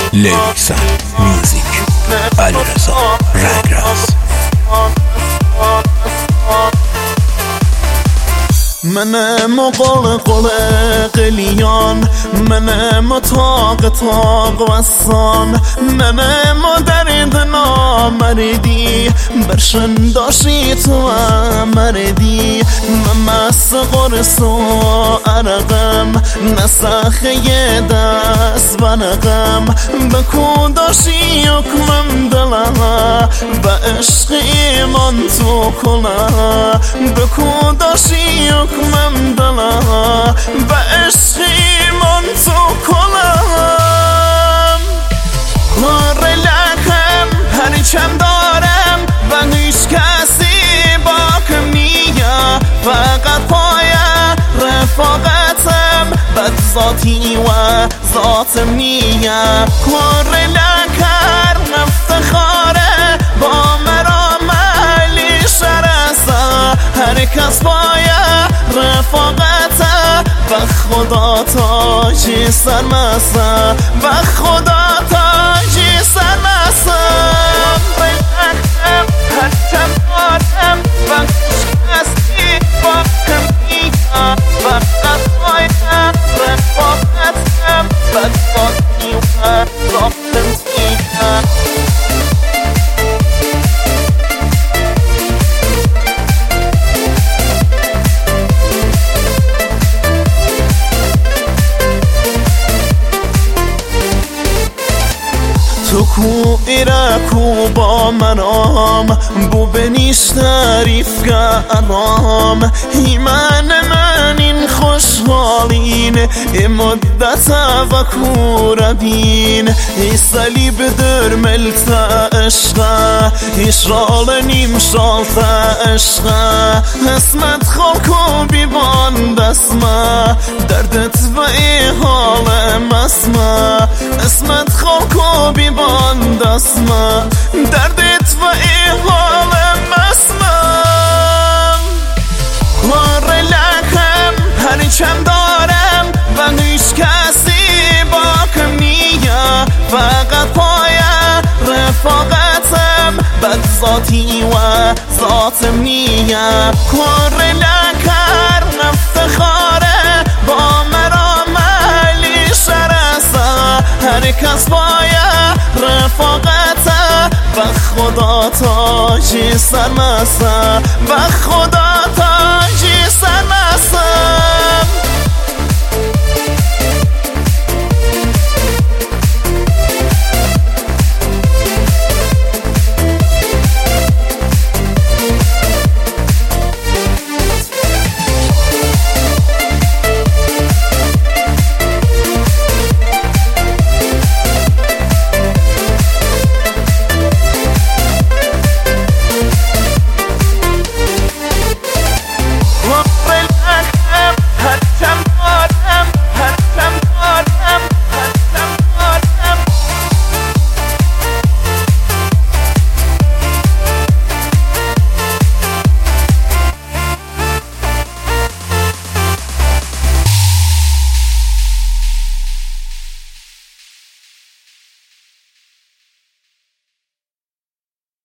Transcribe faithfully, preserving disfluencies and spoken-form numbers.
لیسان میوزیک علیرضا رنگرز. منم قل قل قلیان، منم تاق تاق وسان، منم درد نامردی برشن داشی تو مردی. ممس قرص و عرقم نسخه دست بنقم، بکو داشی حکمم دلها و عشق ایمان تو کلا، بکو داشی حکمم دلها و عشق ایمان تو کلم. کار لکم هرچم دارم و هیچ کسی باکم نیا، فقط پای رفاقتم بد ذاتی و ذاتم نیا. کار لکر افتخاره با مرا ملی شرسا، هر کس پای رفاقته و خدا تاجی سرمسته و خدا تاجی سرمسته. هر چم دارم و هستی با کمیا، فقط باید رفاقتم بد ذاتی و ذاتم نیا. تو کو ایرکو با منام بو بنیش تعریف کردم. ایمان من این خوشحالین ای مدت و کور بین، ای صلیب در ملت عشقه، ای شال نیم شال تا عشقه. اسمت خالکو بیبان دسمه دردت و ای حال مسمه، اسمت خالکو بیبان بان دستم دردت و ای حال مسمم. کار لکم هرچم دارم و هیچ کسی باکم نیا، فقط پای رفاقتم بد ذاتی و ذاتم نیا. کار لکر افتخاره با مرا ملی شرسا، هر کس باید رفاقته و خدا تاجی سرمسته و خدا